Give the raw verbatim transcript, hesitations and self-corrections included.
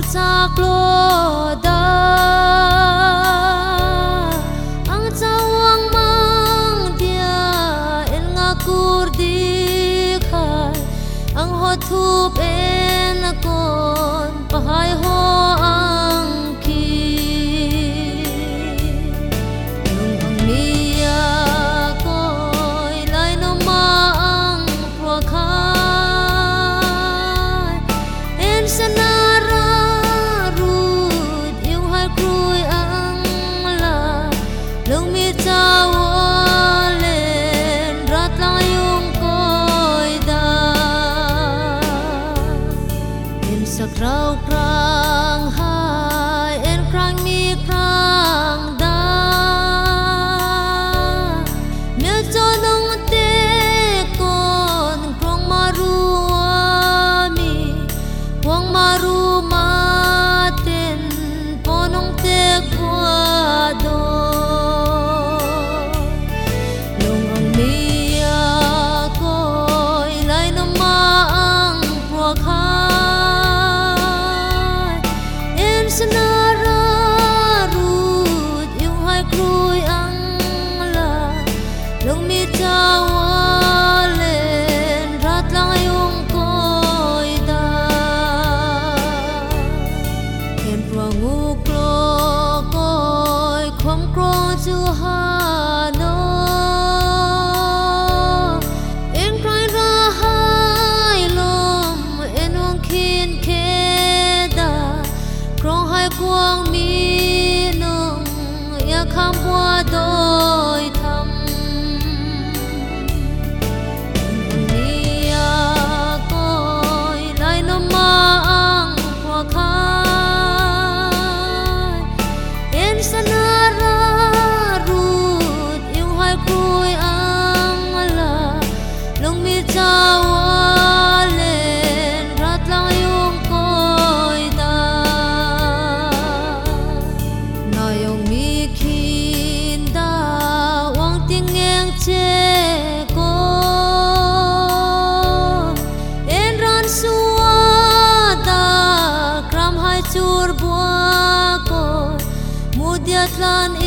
sakloda ang cawang mang dia en ngakur dikhai ang hotup en kon pahai ho ang ki nung ang mia koi lai no ma ang prokhai en sanara rud yung hai krui ang la lung mi tawalen rat lang yung koi da en sakrau krang hai en krang mi krang da mya chonong te kon krong maru ami kwang maru maten ponong te kwado nung ang mia koi lai no ma ang prokhai en sanara rud yung hai krui ang la lung mi tawalen rat lang yung koi da en prangu klo koi khom kro chu ha no en krai ra hai lom en ong khin khe da krong hai kwang mi nong ya kham bua doi tham mia koi lai no ma ang prokhai en sanara rud yung hai krui ang la long mi tawalen rat lang yung koi da na yung mi khin da wang ting ngang che ko en ran suwa da kram hai chur bua ko mudiat lan